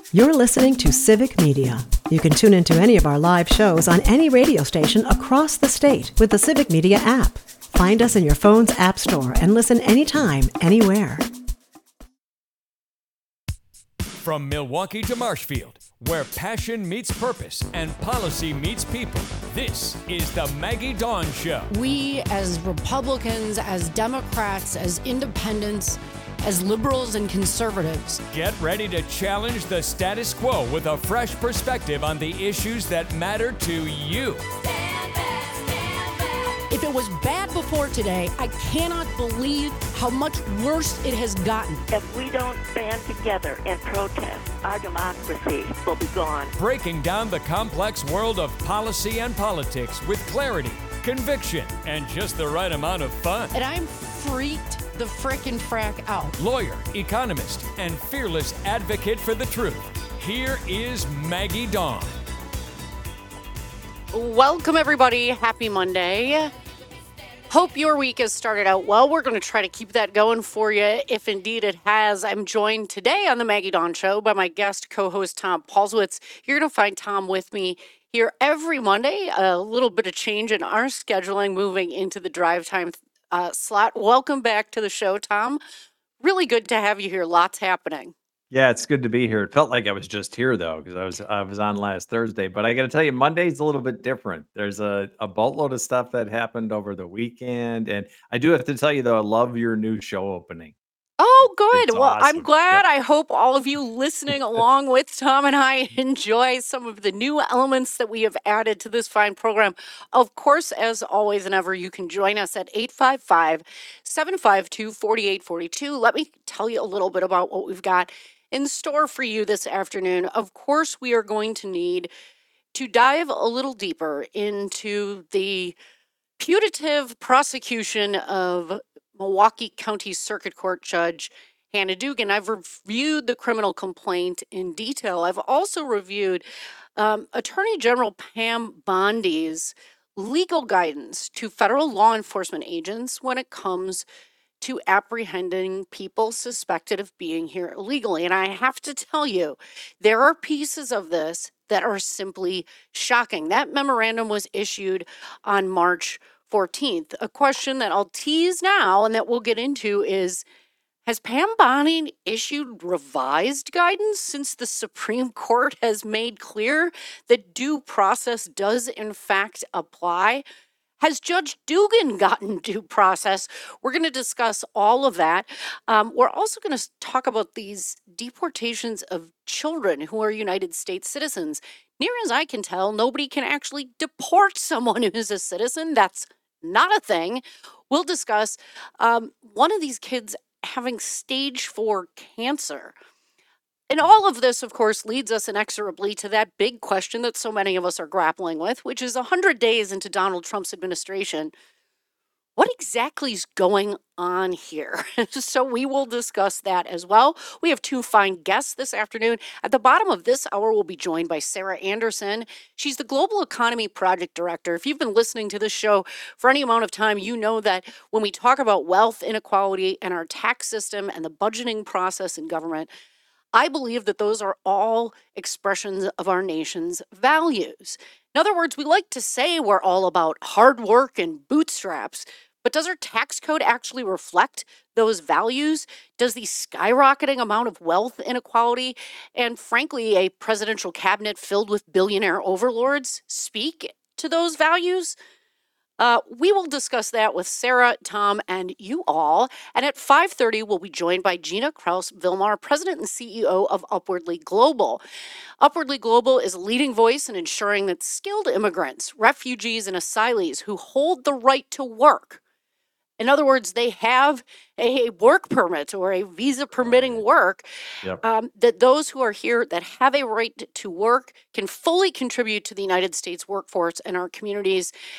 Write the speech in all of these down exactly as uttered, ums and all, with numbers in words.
You're listening to Civic Media. You can tune into any of our live shows on any radio station across the state with the Civic Media app. Find us in your phone's app store and listen anytime, anywhere. From Milwaukee to Marshfield, where passion meets purpose and policy meets people, this is the Maggie Dawn Show. We, as Republicans, as Democrats, as independents, as liberals and conservatives, get ready to challenge the status quo with a fresh perspective on the issues that matter to you. Stand back, stand back. If it was bad before today, I cannot believe how much worse it has gotten. If we don't stand together and protest, our democracy will be gone. Breaking down the complex world of policy and politics with clarity, conviction, and just the right amount of fun. And I'm freaked the frickin' frack out. Lawyer, economist, and fearless advocate for the truth. Here is Maggie Dawn. Welcome, everybody. Happy Monday. Hope your week has started out well. We're going to try to keep that going for you, if indeed it has. I'm joined today on the Maggie Dawn Show by my guest co-host, Tom Paulswitz. You're going to find Tom with me here every Monday. A little bit of change in our scheduling moving into the drive time uh, slot. Welcome back to the show, Tom. Really good to have you here. Lots happening. Yeah, it's good to be here. It felt like I was just here though, because I was I was on last Thursday. But I got to tell you, Monday's a little bit different. There's a, a boatload of stuff that happened over the weekend, and I do have to tell you though, I love your new show opening. Oh, good. It's Well, awesome. I'm glad. Yeah. I hope all of you listening along with Tom and I enjoy some of the new elements that we have added to this fine program. Of course, as always and ever, you can join us at eight five five, seven five two, four eight four two. Let me tell you a little bit about what we've got in store for you this afternoon. Of course, we are going to need to dive a little deeper into the putative prosecution of Milwaukee County Circuit Court Judge Hannah Dugan. I've reviewed the criminal complaint in detail. I've also reviewed um, Attorney General Pam Bondi's legal guidance to federal law enforcement agents when it comes to apprehending people suspected of being here illegally. And I have to tell you, there are pieces of this that are simply shocking. That memorandum was issued on March fourteenth. A question that I'll tease now and that we'll get into is, has Pam Bondi issued revised guidance since the Supreme Court has made clear that due process does in fact apply? Has Judge Dugan gotten due process? We're going to discuss all of that. Um, we're also going to talk about these deportations of children who are United States citizens. Near as I can tell, nobody can actually deport someone who is a citizen. That's not a thing. We'll discuss um, one of these kids having stage four cancer. And all of this, of course, leads us inexorably to that big question that so many of us are grappling with, which is one hundred days into Donald Trump's administration. What exactly is going on here? So we will discuss that as well. We have two fine guests this afternoon. At the bottom of this hour, we'll be joined by Sarah Anderson. She's the Global Economy Project Director. If you've been listening to this show for any amount of time, you know that when we talk about wealth inequality and our tax system and the budgeting process in government, I believe that those are all expressions of our nation's values. In other words, we like to say we're all about hard work and bootstraps, but does our tax code actually reflect those values? Does the skyrocketing amount of wealth inequality and, frankly, a presidential cabinet filled with billionaire overlords speak to those values? Uh, we will discuss that with Sarah, Tom, and you all. And at five thirty, we'll be joined by Gina Kraus-Vilmar, President and C E O of Upwardly Global. Upwardly Global is a leading voice in ensuring that skilled immigrants, refugees, and asylees who hold the right to work, in other words, they have a work permit or a visa permitting work, Yep. um, that those who are here that have a right to work can fully contribute to the United States workforce and our communities.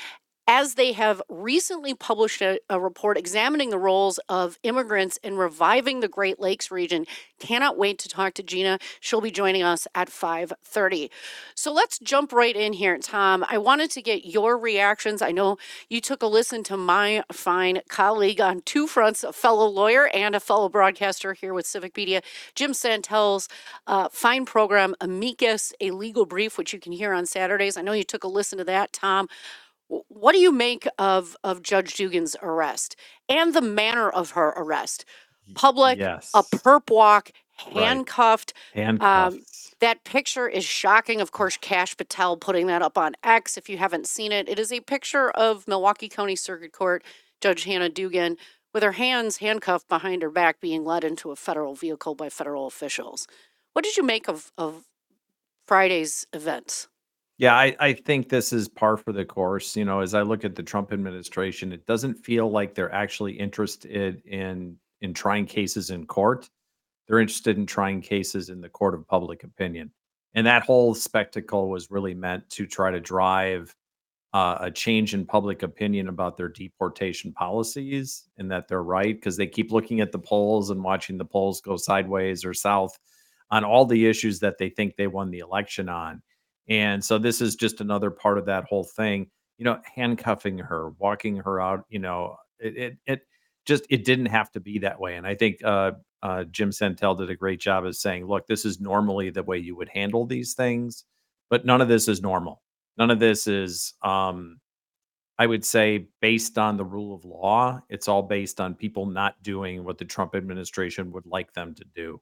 as they have recently published a, a report examining the roles of immigrants in reviving the Great Lakes region. Cannot wait to talk to Gina. She'll be joining us at five thirty. So let's jump right in here, Tom. I wanted to get your reactions. I know you took a listen to my fine colleague on two fronts, a fellow lawyer and a fellow broadcaster here with Civic Media, Jim Santel's uh, fine program, Amicus, a legal brief, which you can hear on Saturdays. I know you took a listen to that, Tom. W- What do you make of, of Judge Dugan's arrest and the manner of her arrest? Public, a Yes. perp walk, Right. handcuffed. Um, Handcuffs. that picture is shocking. Of course, Kash Patel putting that up on X. If you haven't seen it, it is a picture of Milwaukee County Circuit Court Judge Hannah Dugan with her hands handcuffed behind her back being led into a federal vehicle by federal officials. What did you make of, of Friday's events? Yeah, I, I think this is par for the course. You know, as I look at the Trump administration, it doesn't feel like they're actually interested in in trying cases in court. They're interested in trying cases in the court of public opinion. And that whole spectacle was really meant to try to drive uh, a change in public opinion about their deportation policies and that they're right because they keep looking at the polls and watching the polls go sideways or south on all the issues that they think they won the election on. And so this is just another part of that whole thing, you know, handcuffing her, walking her out, you know, it, it, it just, it didn't have to be that way. And I think uh, uh, Jim Santel did a great job of saying, look, this is normally the way you would handle these things, but none of this is normal. None of this is, um, I would say, based on the rule of law. It's all based on people not doing what the Trump administration would like them to do.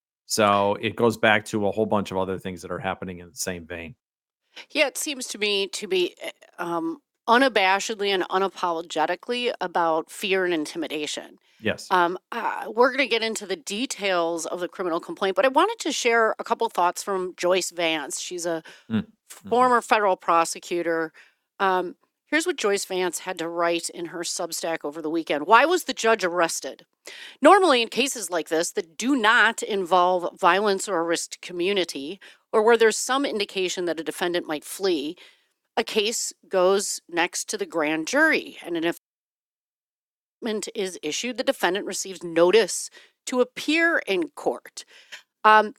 So it goes back to a whole bunch of other things that are happening in the same vein. Yeah, it seems to me to be eh, um, unabashedly and unapologetically about fear and intimidation. Yes. Um, uh, we're going to get into the details of the criminal complaint, but I wanted to share a couple thoughts from Joyce Vance. She's a Mm. former federal prosecutor. Um, here's what Joyce Vance had to write in her Substack over the weekend. Why was the judge arrested? Normally, in cases like this that do not involve violence or a risked community, or where there's some indication that a defendant might flee, a case goes next to the grand jury, and an indictment is issued. The defendant receives notice to appear in court. Um,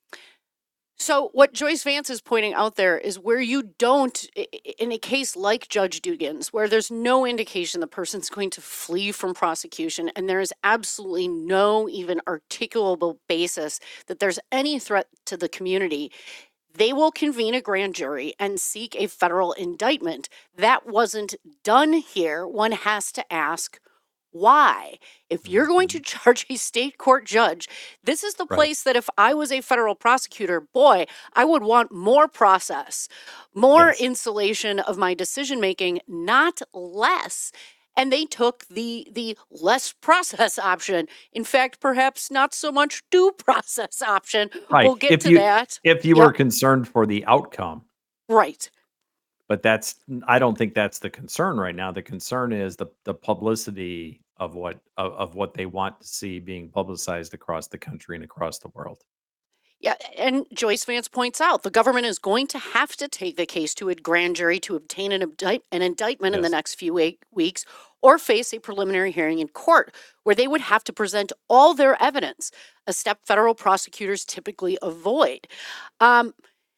so, what Joyce Vance is pointing out there is where you don't, i- i- in a case like Judge Dugan's, where there's no indication the person's going to flee from prosecution, and there is absolutely no even articulable basis that there's any threat to the community, they will convene a grand jury and seek a federal indictment. That wasn't done here. One has to ask why. If you're going to charge a state court judge, this is the Right. place that if I was a federal prosecutor, boy, I would want more process, more Yes. insulation of my decision making, not less. And they took the the less process option. In fact, perhaps not so much due process option. Right. We'll get If to you that. if you Yep. were concerned for the outcome, Right. but that's I don't think that's the concern right now. The concern is the the publicity of what of, of what they want to see being publicized across the country and across the world. Yeah, and Joyce Vance points out the government is going to have to take the case to a grand jury to obtain an, indict- an indictment in the Yes. next few week- weeks or face a preliminary hearing in court where they would have to present all their evidence, a step federal prosecutors typically avoid. Um,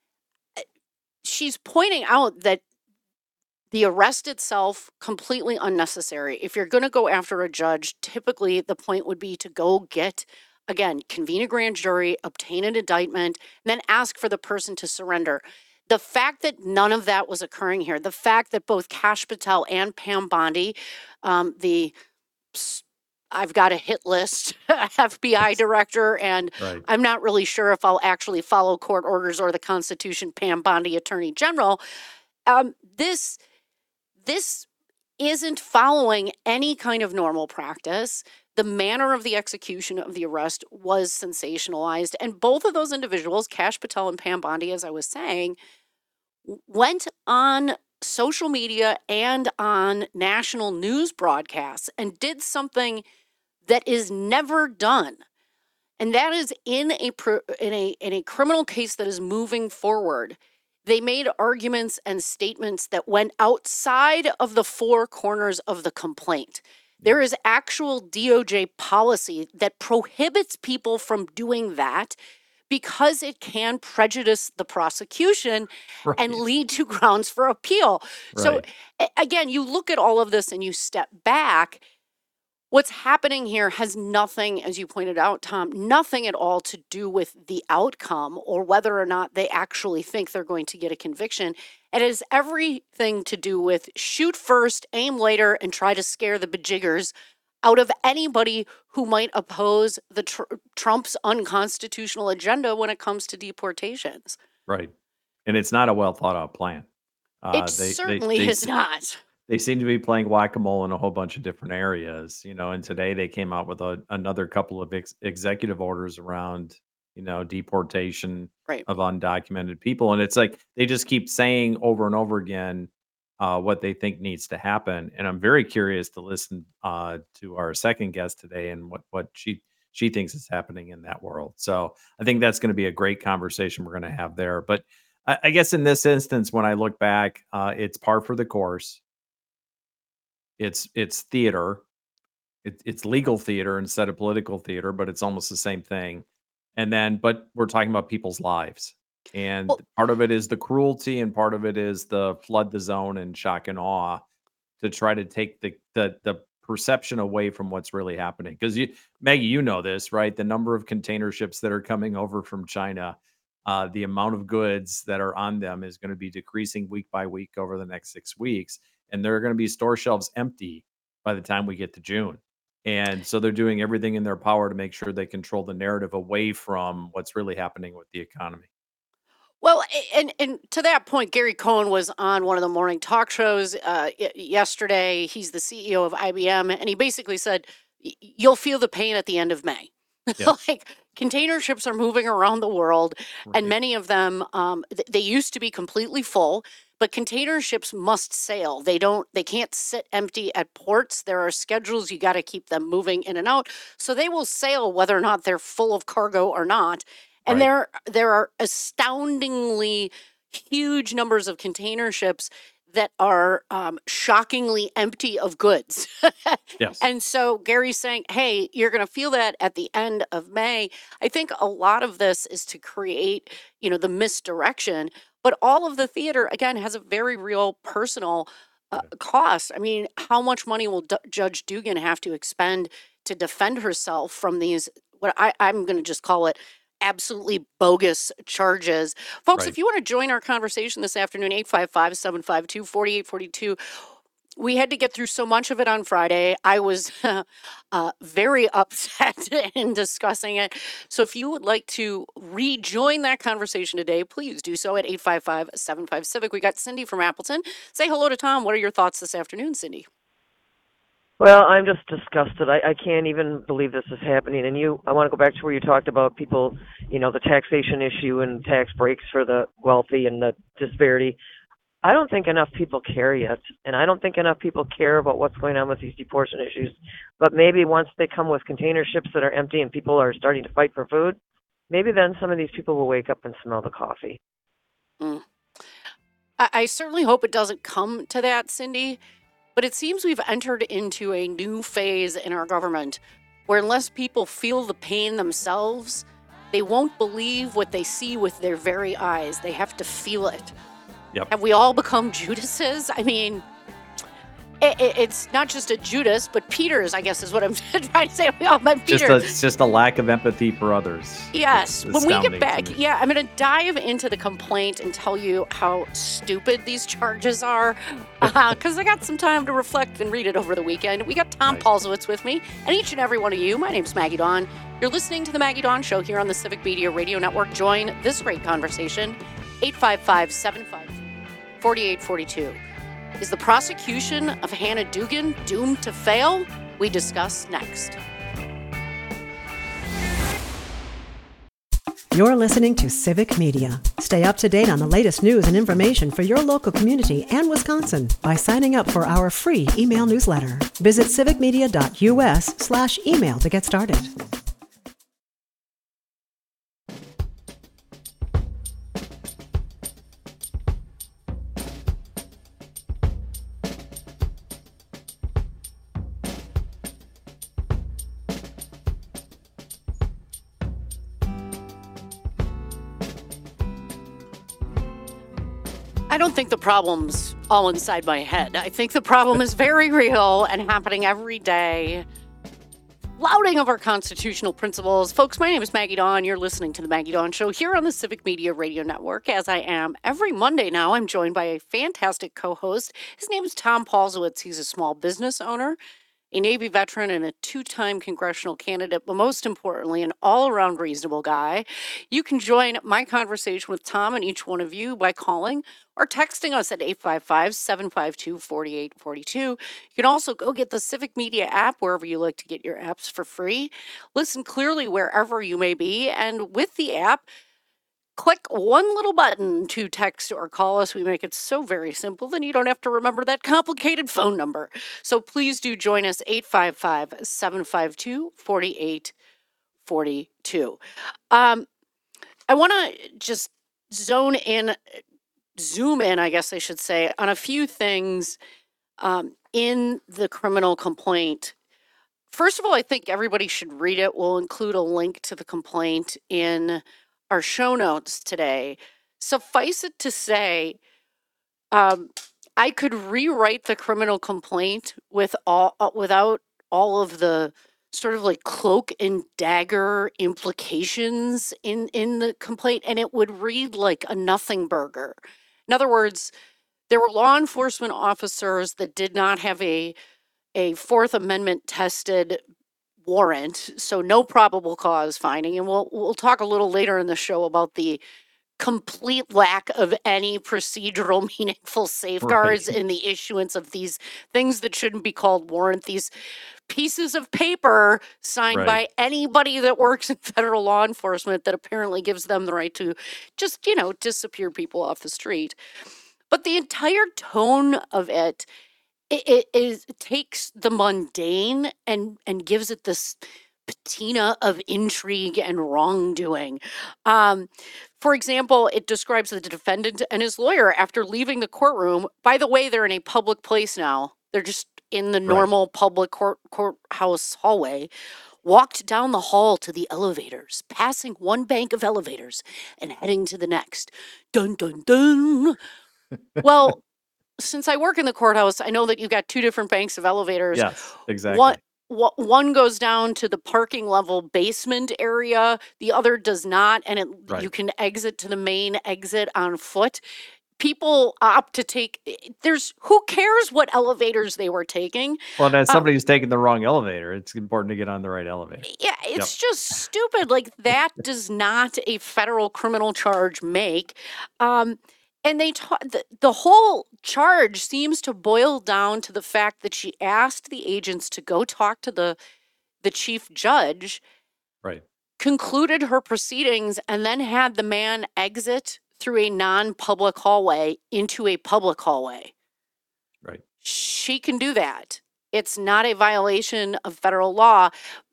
she's pointing out that the arrest itself completely unnecessary. If you're going to go after a judge, typically the point would be to go get, again, convene a grand jury, obtain an indictment, and then ask for the person to surrender. The fact that none of that was occurring here, the fact that both Kash Patel and Pam Bondi, um, the s- I've got a hit list F B I director, and Right. I'm not really sure if I'll actually follow court orders or the Constitution, Pam Bondi, Attorney General. Um, this this isn't following any kind of normal practice. The manner of the execution of the arrest was sensationalized. And both of those individuals, Kash Patel and Pam Bondi, as I was saying, w- went on social media and on national news broadcasts and did something that is never done. And that is in a pr- in a in a criminal case that is moving forward. They made arguments and statements that went outside of the four corners of the complaint. There is actual D O J policy that prohibits people from doing that because it can prejudice the prosecution Right. and lead to grounds for appeal. So Right. a- again, you look at all of this and you step back. What's happening here has nothing, as you pointed out, Tom, nothing at all to do with the outcome or whether or not they actually think they're going to get a conviction. It has everything to do with shoot first, aim later, and try to scare the bejiggers out of anybody who might oppose the tr- Trump's unconstitutional agenda when it comes to deportations. Right. And it's not a well thought out plan. Uh, It they, they, certainly they, is s- not. they seem to be playing whack-a-mole in a whole bunch of different areas, you know, and today they came out with a, another couple of ex- executive orders around, you know, deportation Right. of undocumented people. And it's like they just keep saying over and over again uh, what they think needs to happen. And I'm very curious to listen uh, to our second guest today and what, what she she thinks is happening in that world. So I think that's going to be a great conversation we're going to have there. But I, I guess in this instance, when I look back, uh, it's par for the course. It's it's theater. It, it's legal theater instead of political theater, but it's almost the same thing. And then, but we're talking about people's lives, and Well, part of it is the cruelty, and part of it is the flood the zone and shock and awe to try to take the the the perception away from what's really happening. Because you, Maggie, you know this, right? The number of container ships that are coming over from China, uh, the amount of goods that are on them is going to be decreasing week by week over the next six weeks, and there are going to be store shelves empty by the time we get to June. And so they're doing everything in their power to make sure they control the narrative away from what's really happening with the economy. Well, a- and and to that point, Gary Cohn was on one of the morning talk shows uh, y- yesterday. He's the C E O of I B M, and he basically said, "Y- "You'll feel the pain at the end of May." Yes. Like container ships are moving around the world, and Right. many of them um, th- they used to be completely full. But container ships must sail. They don't. They can't sit empty at ports. There are schedules. You got to keep them moving in and out. So they will sail whether or not they're full of cargo or not. And Right. there there are astoundingly huge numbers of container ships that are um, shockingly empty of goods. Yes. And so Gary's saying, hey, you're going to feel that at the end of May. I think a lot of this is to create, you know, the misdirection. But all of the theater, again, has a very real personal uh, cost. I mean, how much money will D- Judge Dugan have to expend to defend herself from these, what I, I'm going to just call it absolutely bogus charges? Folks, Right. if you want to join our conversation this afternoon, eight five five, seven five two, four eight four two. We had to get through so much of it on Friday. I was uh, very upset in discussing it. So if you would like to rejoin that conversation today, please do so at eight five five, seven five, Civic. We got Cindy from Appleton. Say hello to Tom. What are your thoughts this afternoon, Cindy? Well, I'm just disgusted. I, I can't even believe this is happening. And you, I want to go back to where you talked about people, you know, the taxation issue and tax breaks for the wealthy and the disparity. I don't think enough people care yet, and I don't think enough people care about what's going on with these deportation issues. But maybe once they come with container ships that are empty and people are starting to fight for food, maybe then some of these people will wake up and smell the coffee. Mm. I, I certainly hope it doesn't come to that, Cindy. But it seems we've entered into a new phase in our government where unless people feel the pain themselves, they won't believe what they see with their very eyes. They have to feel it. Yep. Have we all become Judases? I mean, it, it, it's not just a Judas, but Peter's, I guess is what I'm trying to say. We all met Just Peter. a, it's just a lack of empathy for others. Yes. It's When we astounding get to back, me. yeah, I'm going to dive into the complaint and tell you how stupid these charges are because I got some time to reflect and read it over the weekend. We got Tom Nice. Paulsowitz with me and each and every one of you. My name's Maggie Dawn. You're listening to the Maggie Dawn Show here on the Civic Media Radio Network. Join this great conversation, eight five five, seven five two, four eight four two. Is the prosecution of Hannah Dugan doomed to fail? We discuss next. You're listening to Civic Media. Stay up to date on the latest news and information for your local community and Wisconsin by signing up for our free email newsletter. Visit civicmedia.us slash email to get started. I don't think the problem's all inside my head. I think the problem is very real and happening every day. Flouting of our constitutional principles. Folks, my name is Maggie Dawn. You're listening to The Maggie Dawn Show here on the Civic Media Radio Network. As I am every Monday now, I'm joined by a fantastic co-host. His name is Tom Paulsowitz. He's a small business owner, a Navy veteran, and a two-time congressional candidate, but most importantly, an all-around reasonable guy. You can join my conversation with Tom and each one of you by calling or texting us at eight five five, seven five two, four eight four two. You can also go get the Civic Media app wherever you like to get your apps for free. Listen clearly wherever you may be, and with the app, click one little button to text or call us. We make it so very simple, then you don't have to remember that complicated phone number. So please do join us, eight five five, seven five two, four eight four two. Um, I want to just zone in, zoom in, I guess I should say, on a few things um, in the criminal complaint. First of all, I think everybody should read it. We'll include a link to the complaint in our show notes today. Suffice it to say, um, I could rewrite the criminal complaint with all uh, without all of the sort of like cloak and dagger implications in in the complaint, and it would read like a nothing burger. In other words, there were law enforcement officers that did not have a a Fourth Amendment tested warrant, so no probable cause finding, and we'll we'll talk a little later in the show about the complete lack of any procedural meaningful safeguards Right. in the issuance of these things that shouldn't be called warrant, these pieces of paper signed Right. by anybody that works in federal law enforcement that apparently gives them the right to just, you know, disappear people off the street. But the entire tone of it it, it is it takes the mundane and and gives it this patina of intrigue and wrongdoing. Um, for example, it describes the defendant and his lawyer after leaving the courtroom. By the way, they're in a public place now. They're just in the Right. normal public court courthouse hallway. Walked down the hall to the elevators, passing one bank of elevators and heading to the next. Dun dun dun. Well, since I work in the courthouse, I know that you've got two different banks of elevators. Yes, One, exactly. wha- one goes down to the parking level basement area, the other does not, and it, you Right. can exit to the main exit on foot. People opt to take, i- there's, who cares what elevators they were taking? Well, and as Uh, somebody who's taking the wrong elevator, it's important to get on the right elevator. Yeah, Yep. it's just stupid. Like that does not a federal criminal charge make. Um, and they ta- the, the whole charge seems to boil down to the fact that she asked the agents to go talk to the the chief judge, Right. concluded her proceedings, and then had the man exit through a non-public hallway into a public hallway. Right. She can do that. It's not a violation of federal law.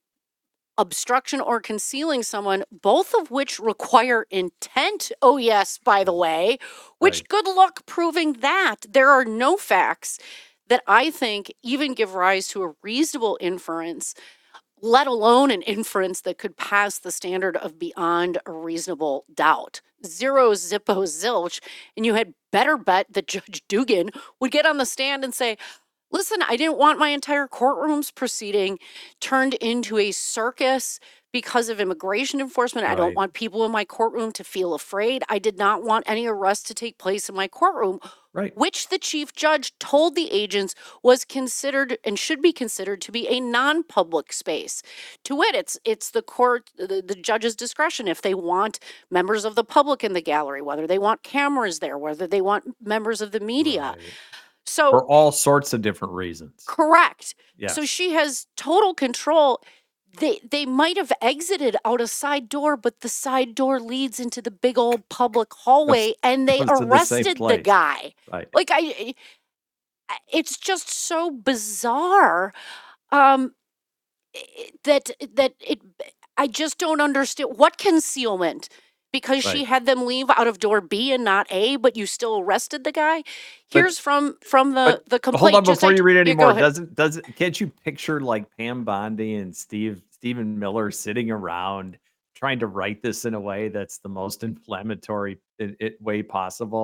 Obstruction or concealing someone, both of which require intent. Oh, yes, by the way, which Right. good luck proving that. There are no facts that I think even give rise to a reasonable inference, let alone an inference that could pass the standard of beyond a reasonable doubt. Zero zippo zilch. And you had better bet that Judge Dugan would get on the stand and say, listen, I didn't want my entire courtroom's proceeding turned into a circus because of immigration enforcement. I don't Right. want people in my courtroom to feel afraid. I did not want any arrests to take place in my courtroom, Right. which the chief judge told the agents was considered and should be considered to be a non-public space. To wit, it's it's the court, the, the judge's discretion if they want members of the public in the gallery, whether they want cameras there, whether they want members of the media. Right. So For all sorts of different reasons. correct. So Yes. she has total control. They they might have exited out a side door, but the side door leads into the big old public Goes, hallway, and they goes to the same arrested the place. guy. Right. Like I, I- it's just so bizarre. Um, i- that that it. I just don't understand what concealment. Because she Right. had them leave out of door B and not A, but you still arrested the guy. But Here's from from the but the hold complaint. on Just before I, you read any yeah, go more. ahead. Doesn't doesn't can't you picture like Pam Bondi and Steve Stephen Miller sitting around trying to write this in a way that's the most inflammatory i- i- way possible?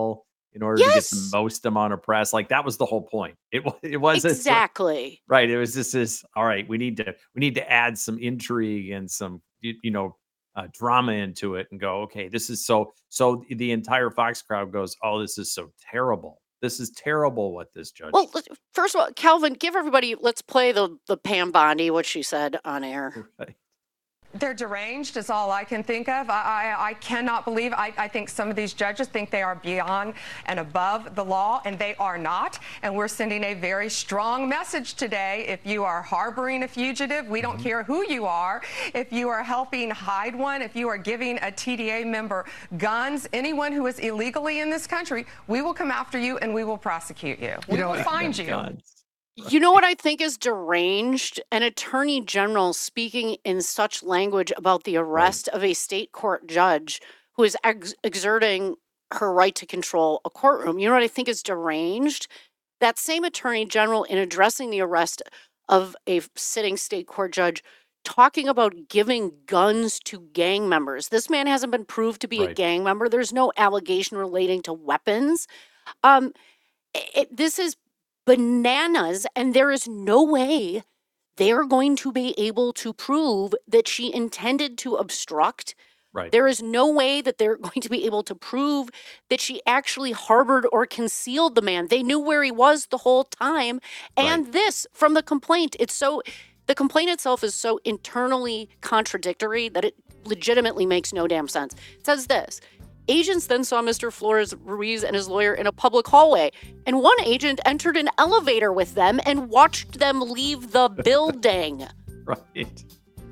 in order to get the Yes, most amount of press. Like that was the whole point. It wa- it wasn't so- exactly. right. It was just this. All right, we need to we need to add some intrigue and some you, you know uh, drama into it, and go. Okay, this is so so. The entire Fox crowd goes, "Oh, this is so terrible. This is terrible. What this judge." Well, let- first of all, Calvin, give everybody. Let's play the the Pam Bondi, what she said on air. Right. They're deranged is all I can think of. I, I, I cannot believe, I, I think some of these judges think they are beyond and above the law, and they are not. And we're sending a very strong message today. If you are harboring a fugitive, we don't care who you are. If you are helping hide one, if you are giving a T D A member guns, anyone who is illegally in this country, we will come after you and we will prosecute you. We will find you. Guns. You know what I think is deranged? An attorney general speaking in such language about the arrest of a state court judge who is ex- exerting her right to control a courtroom. You know what I think is deranged? That same attorney general, in addressing the arrest of a sitting state court judge, talking about giving guns to gang members. This man hasn't been proved to be a Right. gang member. There's no allegation relating to weapons. Um, it, this is bananas, and there is no way they're going to be able to prove that she intended to obstruct. Right. There is no way that they're going to be able to prove that she actually harbored or concealed the man. They knew where he was the whole time. And Right. this from the complaint, it's so, the complaint itself is so internally contradictory that it legitimately makes no damn sense. It says this. Agents then saw Mister Flores Ruiz and his lawyer in a public hallway, and one agent entered an elevator with them and watched them leave the building. Right.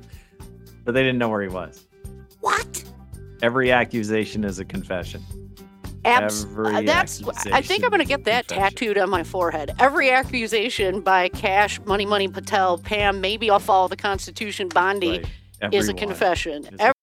But they didn't know where he was. What? Every accusation is a confession. Abs- Every uh, that's. I think I'm going to get that accusation. tattooed on my forehead. Every accusation by Cash Money Money Patel, Pam, maybe I'll follow the Constitution, Bondi, Right. is a Everyone confession. is a- Every-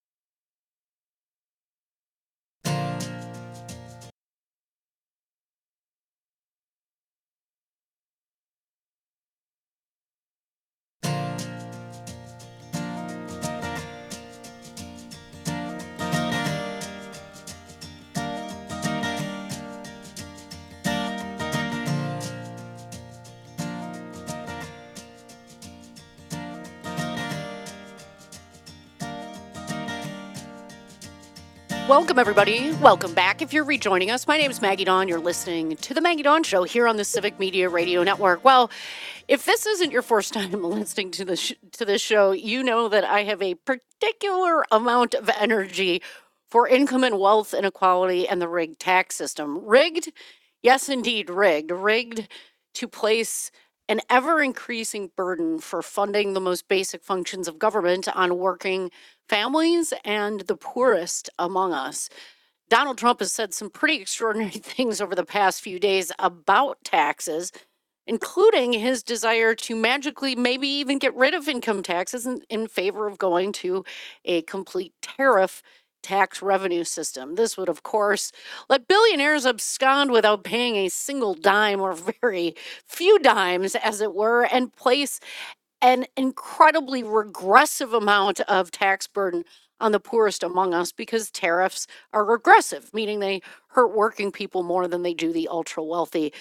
Welcome, everybody. Welcome back. If you're rejoining us, my name is Maggie Dawn. You're listening to The Maggie Dawn Show here on the Civic Media Radio Network. Well, if this isn't your first time listening to, the sh- to this show, you know that I have a particular amount of energy for income and wealth inequality and the rigged tax system. Rigged? Yes, indeed, rigged. Rigged to place an ever-increasing burden for funding the most basic functions of government on working families and the poorest among us. Donald Trump has said some pretty extraordinary things over the past few days about taxes, including his desire to magically maybe even get rid of income taxes in, in favor of going to a complete tariff tax revenue system. This would, of course, let billionaires abscond without paying a single dime or very few dimes, as it were, and place an incredibly regressive amount of tax burden on the poorest among us because tariffs are regressive, meaning they hurt working people more than they do the ultra wealthy.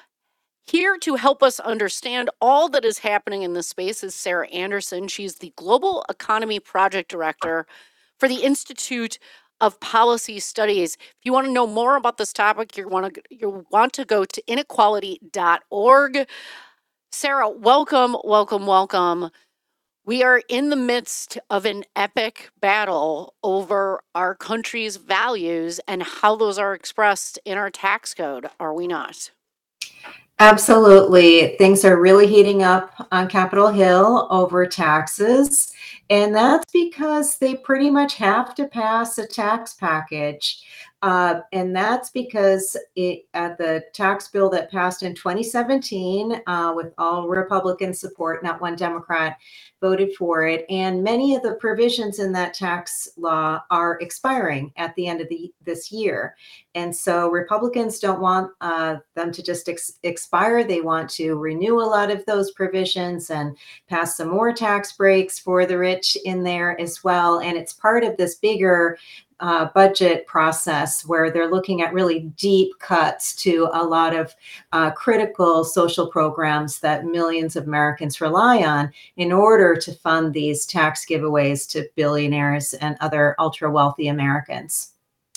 Here to help us understand all that is happening in this space is Sarah Anderson. She's the Global Economy Project Director for the Institute of Policy Studies. If you want to know more about this topic, you want to you want to go to inequality dot org. Sarah, welcome, welcome, welcome. We are in the midst of an epic battle over our country's values and how those are expressed in our tax code, are we not? Absolutely. Things are really heating up on Capitol Hill over taxes. And that's because they pretty much have to pass a tax package. Uh, and that's because it, at the tax bill that passed in twenty seventeen, uh, with all Republican support, not one Democrat voted for it. And many of the provisions in that tax law are expiring at the end of the, this year. And so Republicans don't want uh, them to just ex- expire. They want to renew a lot of those provisions and pass some more tax breaks for the rich in there as well. And it's part of this bigger uh, budget process where they're looking at really deep cuts to a lot of uh, critical social programs that millions of Americans rely on in order to fund these tax giveaways to billionaires and other ultra wealthy Americans.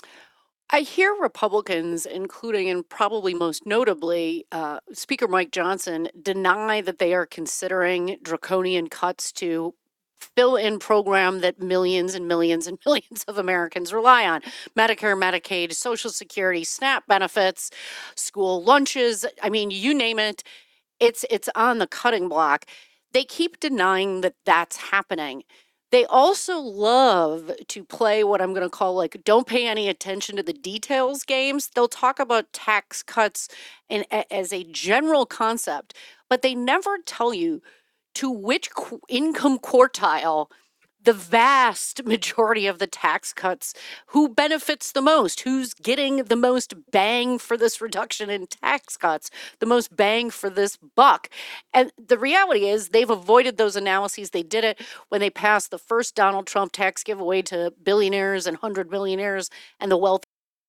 I hear Republicans, including and probably most notably uh, Speaker Mike Johnson, deny that they are considering draconian cuts to fill in program that millions and millions and millions of Americans rely on. Medicare, Medicaid, Social Security, SNAP benefits, school lunches. I mean, you name it, it's it's on the cutting block. They keep denying that that's happening. They also love to play what I'm going to call like don't pay any attention to the details games. They'll talk about tax cuts in, a- as a general concept, but they never tell you to which qu- income quartile the vast majority of the tax cuts, who benefits the most, who's getting the most bang for this reduction in tax cuts, the most bang for this buck. And the reality is they've avoided those analyses. They did it when they passed the first Donald Trump tax giveaway to billionaires and hundred millionaires and the wealthy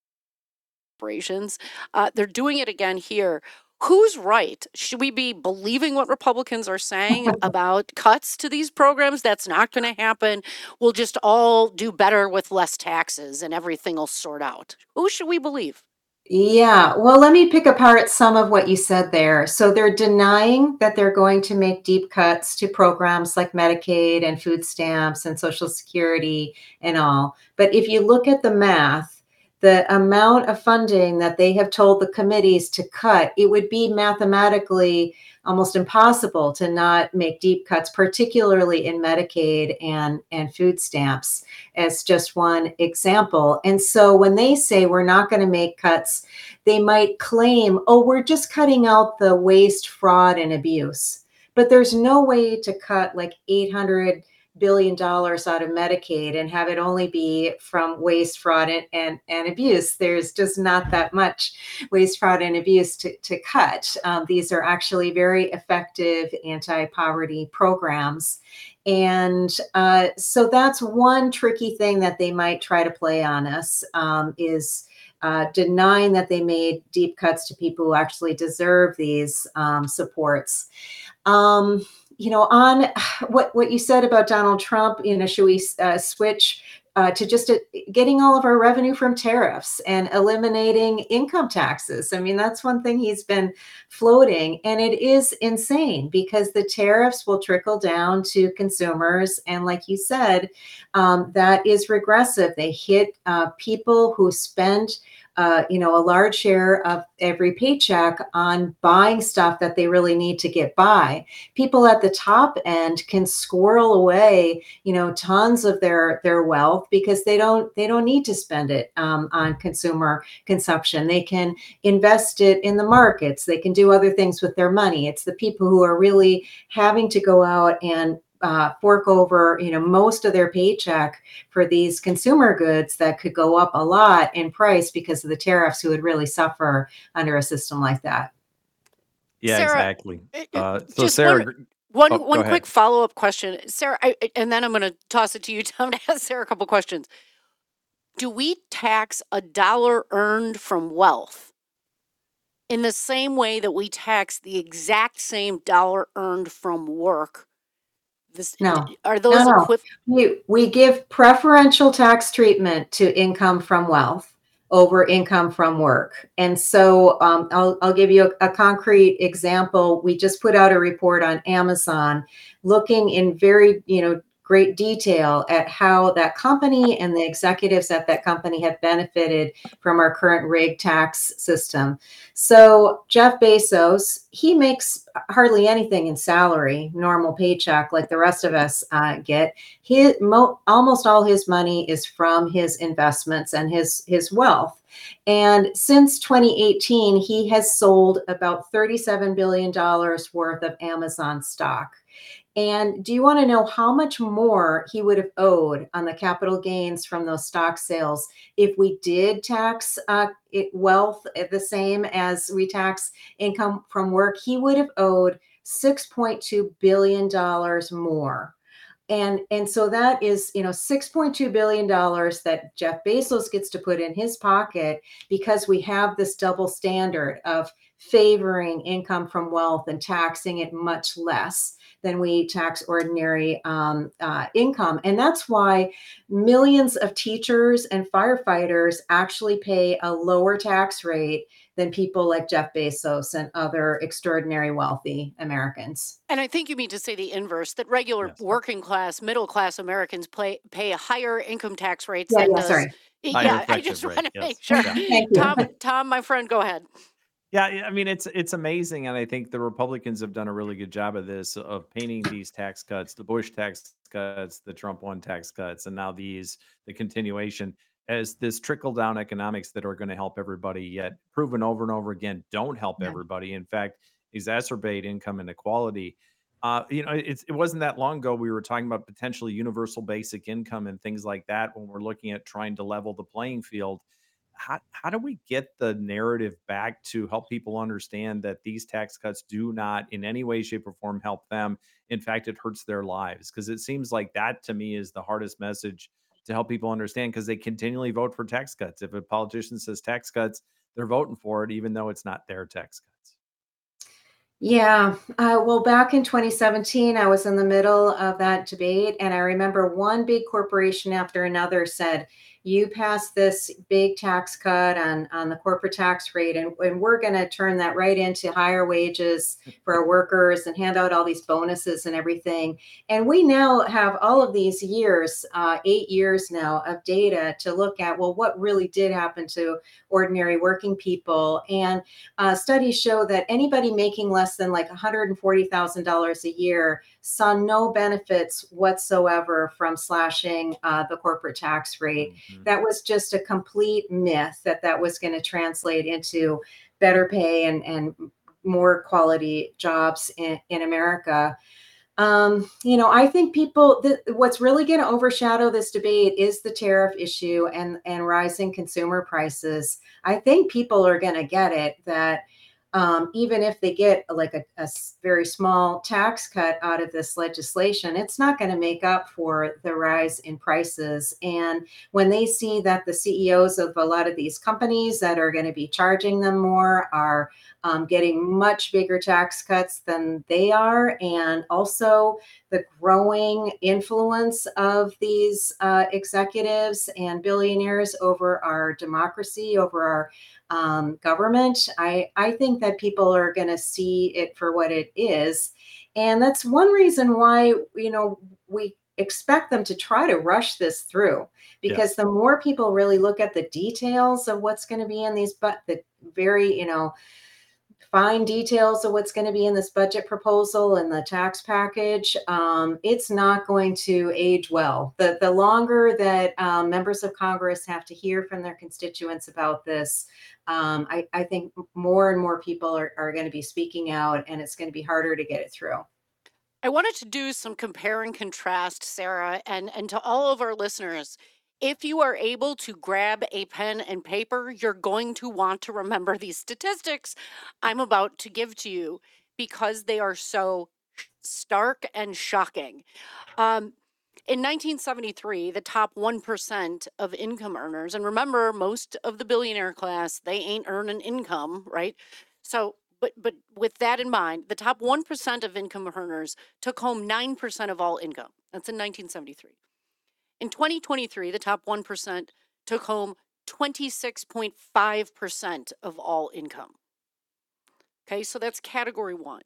corporations. Uh, they're doing it again here. Who's right? Should we be believing what Republicans are saying about cuts to these programs? That's not going to happen. We'll just all do better with less taxes and everything will sort out. Who should we believe? Yeah, well, let me pick apart some of what you said there. So they're denying that they're going to make deep cuts to programs like Medicaid and food stamps and Social Security and all. But if you look at the math, the amount of funding that they have told the committees to cut, it would be mathematically almost impossible to not make deep cuts, particularly in Medicaid and, and food stamps, as just one example. And so when they say we're not going to make cuts, they might claim, oh, we're just cutting out the waste, fraud, and abuse. But there's no way to cut like eight hundred billion dollars out of Medicaid and have it only be from waste, fraud, and, and, and abuse. There's just not that much waste, fraud, and abuse to, to cut. Um, these are actually very effective anti-poverty programs. And uh, so that's one tricky thing that they might try to play on us, um, is uh, denying that they made deep cuts to people who actually deserve these um, supports. Um, You know, on what, what you said about Donald Trump, you know, should we uh, switch uh, to just uh, getting all of our revenue from tariffs and eliminating income taxes? I mean, that's one thing he's been floating, and it is insane because the tariffs will trickle down to consumers. And like you said, um, that is regressive. They hit uh, people who spend Uh, you know, a large share of every paycheck on buying stuff that they really need to get by. People at the top end can squirrel away, you know, tons of their their wealth because they don't they don't need to spend it um, on consumer consumption. They can invest it in the markets. They can do other things with their money. It's the people who are really having to go out and uh, fork over, you know, most of their paycheck for these consumer goods that could go up a lot in price because of the tariffs, who would really suffer under a system like that. Yeah, Sarah, exactly. uh, uh, Uh, so just Sarah, one gr- one oh, go one ahead. quick follow-up question. Sarah, I, I- and then I'm going to toss it to you, Tom, to ask Sarah a couple questions. Do we tax a dollar earned from wealth in the same way that we tax the exact same dollar earned from work? This, No, d- are no, those no. equip? We, we give preferential tax treatment to income from wealth over income from work. And so um, I'll, I'll give you a, a concrete example. We just put out a report on Amazon looking in very, you know, great detail at how that company and the executives at that company have benefited from our current rig tax system. So Jeff Bezos, he makes hardly anything in salary, normal paycheck like the rest of us uh, get. His, mo- almost all his money is from his investments and his, his wealth. And since twenty eighteen, he has sold about thirty-seven billion dollars worth of Amazon stock. And do you want to know how much more he would have owed on the capital gains from those stock sales if we did tax uh, it, wealth the same as we tax income from work? He would have owed six point two billion dollars more. and and so that is, you know, six point two billion dollars that Jeff Bezos gets to put in his pocket because we have this double standard of favoring income from wealth and taxing it much less than we tax ordinary um, uh, income. And that's why millions of teachers and firefighters actually pay a lower tax rate than people like Jeff Bezos and other extraordinary wealthy Americans. And I think you mean to say the inverse, that regular Yes. working class, middle class Americans play, pay higher income tax rates Yeah, than yeah, does. sorry. Higher Yeah, I effective just rate. want to Yes. make sure. Yeah. Thank you. Tom, Tom, my friend, go ahead. Yeah, yeah, I mean it's it's amazing, and I think the Republicans have done a really good job of this, of painting these tax cuts, the Bush tax cuts, the Trump one tax cuts, and now these, the continuation, as this trickle down economics that are going to help everybody, yet proven over and over again don't help Yeah. everybody. In fact, exacerbate income inequality. Uh, you know, it's, it wasn't that long ago we were talking about potentially universal basic income and things like that when we're looking at trying to level the playing field. How, how do we get the narrative back to help people understand that these tax cuts do not in any way, shape, or form help them? In fact, it hurts their lives, because it seems like that to me is the hardest message to help people understand, because they continually vote for tax cuts. If a politician says tax cuts, they're voting for it, even though it's not their tax cuts. Yeah. Uh, well, back in twenty seventeen, I was in the middle of that debate, and I remember one big corporation after another said, "You passed this big tax cut on on the corporate tax rate, and, and we're going to turn that right into higher wages for our workers and hand out all these bonuses and everything." And we now have all of these years, uh, eight years now of data to look at, well, what really did happen to ordinary working people. And uh, studies show that anybody making less than like one hundred forty thousand dollars a year saw no benefits whatsoever from slashing uh, the corporate tax rate. Mhm. That was just a complete myth that that was going to translate into better pay and, and more quality jobs in, in America. Um, you know, I think people, th- what's really going to overshadow this debate is the tariff issue and, and rising consumer prices. I think people are going to get it that um, even if they get like a, a s- very small tax cut out of this legislation, it's not going to make up for the rise in prices. And when they see that the C E Os of a lot of these companies that are going to be charging them more are um, getting much bigger tax cuts than they are, and also the growing influence of these uh, executives and billionaires over our democracy, over our um, government, I, I think that people are going to see it for what it is. And that's one reason why, you know, we expect them to try to rush this through, because Yes. the more people really look at the details of what's going to be in these, but the very, you know, fine details of what's going to be in this budget proposal and the tax package, um, it's not going to age well. The, the longer that um, members of Congress have to hear from their constituents about this, um, I, I think more and more people are, are going to be speaking out, and it's going to be harder to get it through. I wanted to do some compare and contrast, Sarah, and, and to all of our listeners. If you are able to grab a pen and paper, you're going to want to remember these statistics I'm about to give to you, because they are so stark and shocking. Um, in nineteen seventy-three, the top one percent of income earners, and remember, most of the billionaire class, they ain't earning income, right? So, but but with that in mind, the top one percent of income earners took home nine percent of all income. That's in nineteen seventy-three. In twenty twenty-three, the top one percent took home twenty-six point five percent of all income. Okay, so that's category one.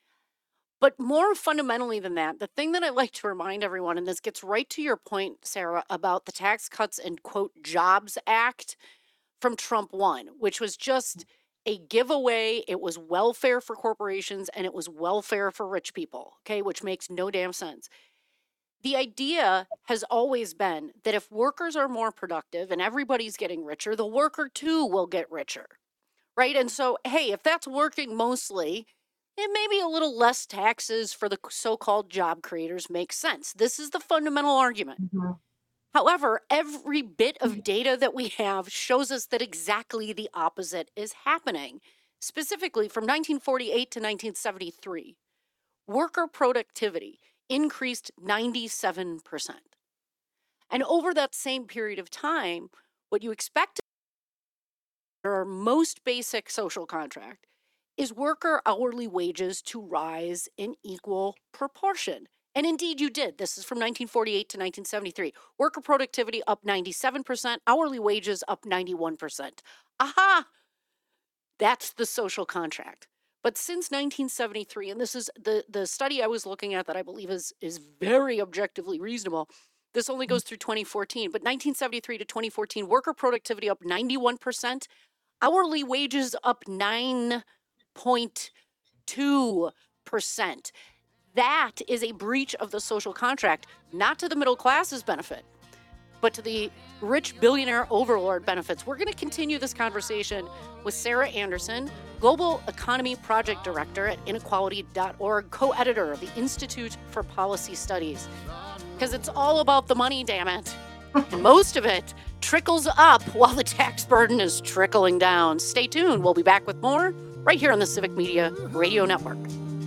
But more fundamentally than that, the thing that I like to remind everyone, and this gets right to your point, Sarah, about the Tax Cuts and quote Jobs Act from Trump one, which was just a giveaway. It was welfare for corporations and it was welfare for rich people, okay, which makes no damn sense. The idea has always been that if workers are more productive and everybody's getting richer, the worker too will get richer, right? And so, hey, if that's working mostly, then maybe a little less taxes for the so-called job creators makes sense. This is the fundamental argument. Mhm. However, every bit of data that we have shows us that exactly the opposite is happening. Specifically, from nineteen forty-eight to nineteen seventy-three, worker productivity increased ninety-seven percent. And over that same period of time, what you expect our most basic social contract is worker hourly wages to rise in equal proportion. And indeed, you did. This is from nineteen forty-eight to nineteen seventy-three. Worker productivity up ninety-seven percent, hourly wages up ninety-one percent. Aha! That's the social contract. But since nineteen seventy-three, and this is the, the study I was looking at that I believe is, is very objectively reasonable, this only goes through twenty fourteen, but nineteen seventy-three to twenty fourteen, worker productivity up ninety-one percent, hourly wages up nine point two percent. That is a breach of the social contract, not to the middle class's benefit, but to the rich billionaire overlord benefits. We're going to continue this conversation with Sarah Anderson, Global Economy Project Director at inequality dot org, co-editor of the Institute for Policy Studies. Because it's all about the money, damn it. And most of it trickles up while the tax burden is trickling down. Stay tuned. We'll be back with more right here on the Civic Media Radio Network.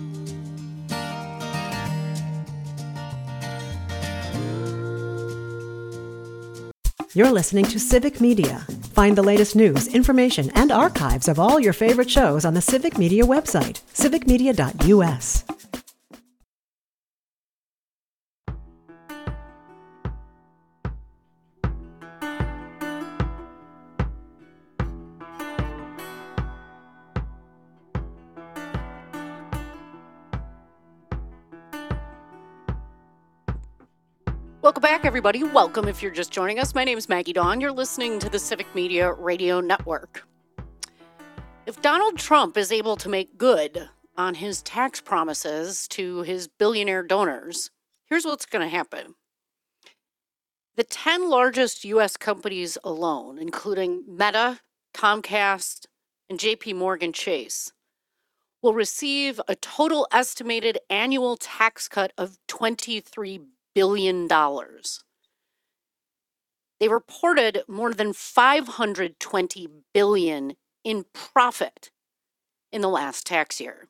You're listening to Civic Media. Find the latest news, information, and archives of all your favorite shows on the Civic Media website, civic media dot u s. Welcome back, everybody. Welcome if you're just joining us. My name is Maggie Dawn. You're listening to the Civic Media Radio Network. If Donald Trump is able to make good on his tax promises to his billionaire donors, here's what's going to happen. The ten largest U S companies alone, including Meta, Comcast, and J P Morgan Chase, will receive a total estimated annual tax cut of twenty-three billion dollars. They reported more than five hundred twenty billion dollars in profit in the last tax year.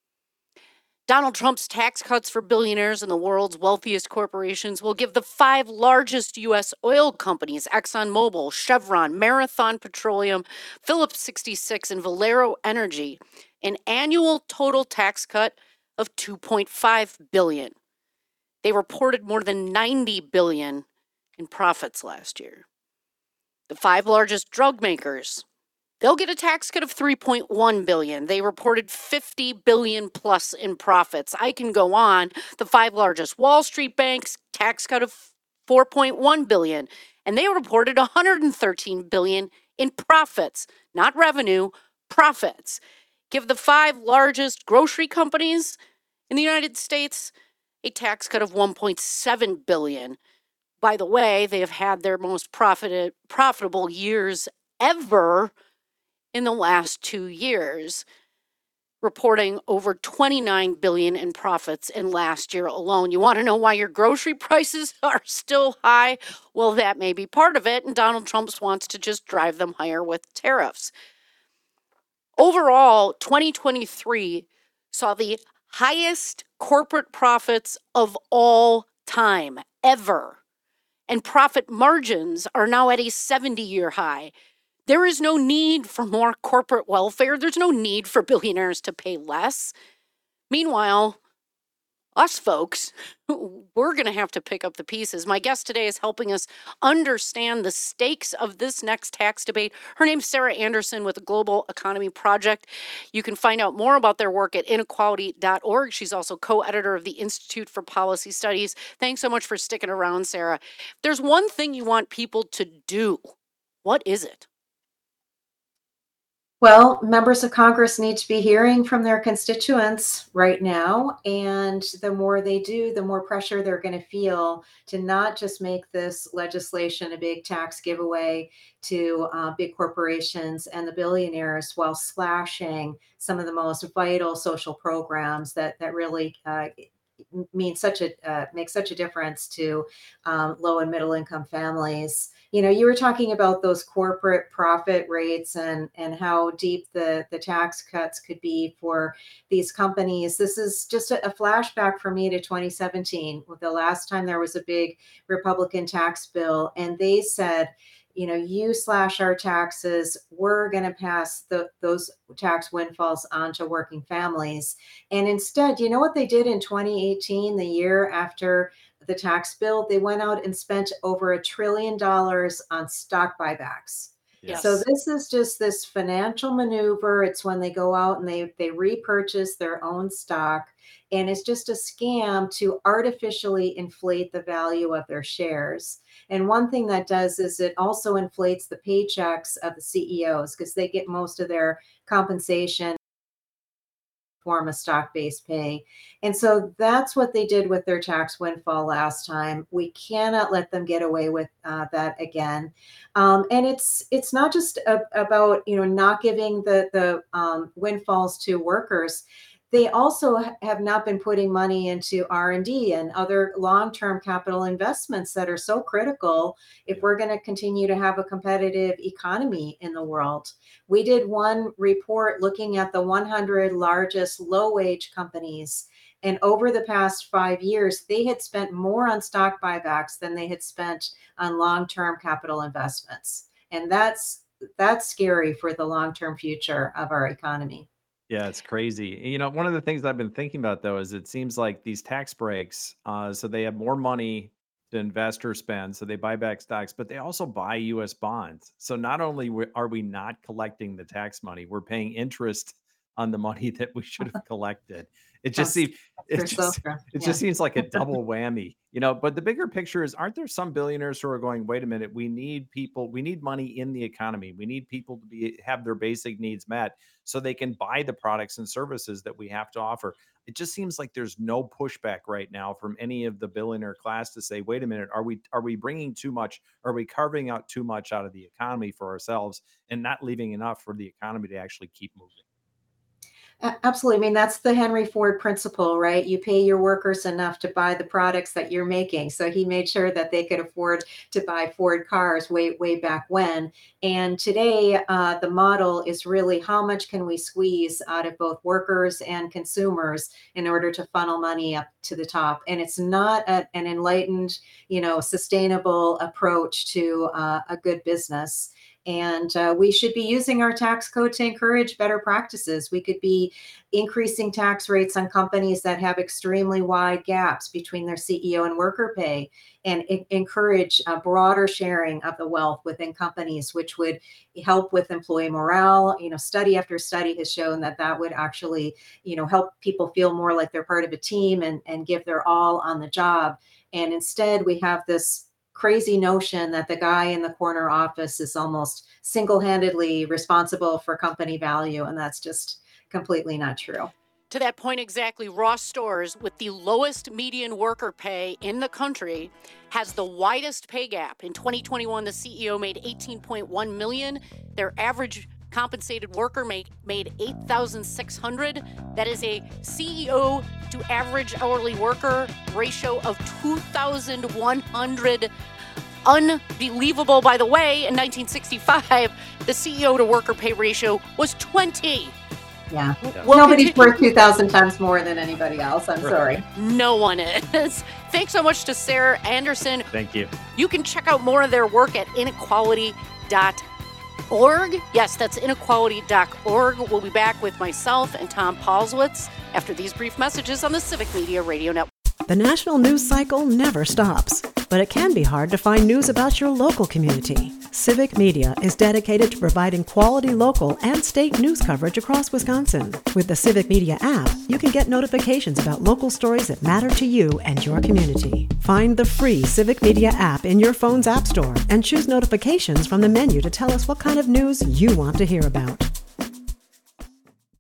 Donald Trump's tax cuts for billionaires and the world's wealthiest corporations will give the five largest U S oil companies, ExxonMobil, Chevron, Marathon Petroleum, Phillips sixty-six, and Valero Energy, an annual total tax cut of two point five billion dollars. They reported more than ninety billion dollars in profits last year. The five largest drug makers, they'll get a tax cut of three point one billion dollars. They reported fifty billion dollars plus in profits. I can go on. The five largest Wall Street banks, tax cut of four point one billion dollars, and they reported one hundred thirteen billion dollars in profits, not revenue, profits. Give the five largest grocery companies in the United States a tax cut of one point seven billion dollars. By the way, they have had their most profited, profitable years ever in the last two years, reporting over twenty-nine billion dollars in profits in last year alone. You want to know why your grocery prices are still high? Well, that may be part of it, and Donald Trump wants to just drive them higher with tariffs. Overall, twenty twenty-three saw the highest corporate profits of all time, ever. And profit margins are now at a seventy-year high. There is no need for more corporate welfare. There's no need for billionaires to pay less. Meanwhile, us folks, we're going to have to pick up the pieces. My guest today is helping us understand the stakes of this next tax debate. Her name's Sarah Anderson with the Global Economy Project. You can find out more about their work at inequality dot org. She's also co-editor of the Institute for Policy Studies. Thanks so much for sticking around, Sarah. If there's one thing you want people to do, what is it? Well, members of Congress need to be hearing from their constituents right now. And the more they do, the more pressure they're going to feel to not just make this legislation a big tax giveaway to uh, big corporations and the billionaires while slashing some of the most vital social programs that, that really uh, mean such a uh, make such a difference to um, low and middle income families you know, you were talking about those corporate profit rates and and how deep the the tax cuts could be for these companies. This is just a, a flashback for me to twenty seventeen, with the last time there was a big Republican tax bill, and they said, you know, you slash our taxes, we're going to pass the, those tax windfalls on to working families. And instead, you know what they did in twenty eighteen, the year after the tax bill? They went out and spent over a trillion dollars on stock buybacks. Yes. So this is just this financial maneuver. It's when they go out and they they repurchase their own stock, and it's just a scam to artificially inflate the value of their shares. And one thing that does is it also inflates the paychecks of the C E Os, because they get most of their compensation form of stock-based pay. And so that's what they did with their tax windfall last time. We cannot let them get away with uh, that again. Um, and it's it's not just a, about, you know, not giving the the um, windfalls to workers. They also have not been putting money into R and D and other long-term capital investments that are so critical if we're going to continue to have a competitive economy in the world. We did one report looking at the one hundred largest low-wage companies, and over the past five years, they had spent more on stock buybacks than they had spent on long-term capital investments. And that's that's scary for the long-term future of our economy. Yeah, it's crazy. You know, one of the things I've been thinking about though is it seems like these tax breaks, uh, so they have more money to invest or spend, so they buy back stocks, but they also buy U S bonds. So not only we- are we not collecting the tax money, we're paying interest on the money that we should have collected. It just That's seems it for just Sophia. it Yeah. just seems like a double whammy, you know. But the bigger picture is, aren't there some billionaires who are going, wait a minute, we need people, we need money in the economy. We need people to be have their basic needs met so they can buy the products and services that we have to offer. It just seems like there's no pushback right now from any of the billionaire class to say, wait a minute, are we are we bringing too much? Are we carving out too much out of the economy for ourselves and not leaving enough for the economy to actually keep moving? A- Absolutely. I mean, that's the Henry Ford principle, right? You pay your workers enough to buy the products that you're making. So he made sure that they could afford to buy Ford cars way, way back when. And today, uh, the model is really how much can we squeeze out of both workers and consumers in order to funnel money up to the top. And it's not a, an enlightened, you know, sustainable approach to uh, a good business. And uh, we should be using our tax code to encourage better practices. We could be increasing tax rates on companies that have extremely wide gaps between their C E O and worker pay, and e- encourage a broader sharing of the wealth within companies, which would help with employee morale. You know, study after study has shown that that would actually, you know, help people feel more like they're part of a team and, and give their all on the job. And instead, we have this crazy notion that the guy in the corner office is almost single-handedly responsible for company value, and that's just completely not true. To that point exactly, Ross Stores, with the lowest median worker pay in the country, has the widest pay gap. In twenty twenty-one, the C E O made eighteen point one million dollars. Their average compensated worker made, made eight thousand six hundred dollars. That is a C E O to average hourly worker ratio of two thousand one hundred. Unbelievable, by the way. In nineteen sixty-five, the C E O to worker pay ratio was twenty. Yeah. Yeah. We'll Nobody's continue- worth two thousand times more than anybody else. I'm sorry. No one is. Thanks so much to Sarah Anderson. Thank you. You can check out more of their work at inequality dot org. Yes, that's inequality dot org. We'll be back with myself and Tom Paulswitz after these brief messages on the Civic Media Radio Network. The national news cycle never stops, but it can be hard to find news about your local community. Civic Media is dedicated to providing quality local and state news coverage across Wisconsin. With the Civic Media app, you can get notifications about local stories that matter to you and your community. Find the free Civic Media app in your phone's app store and choose notifications from the menu to tell us what kind of news you want to hear about.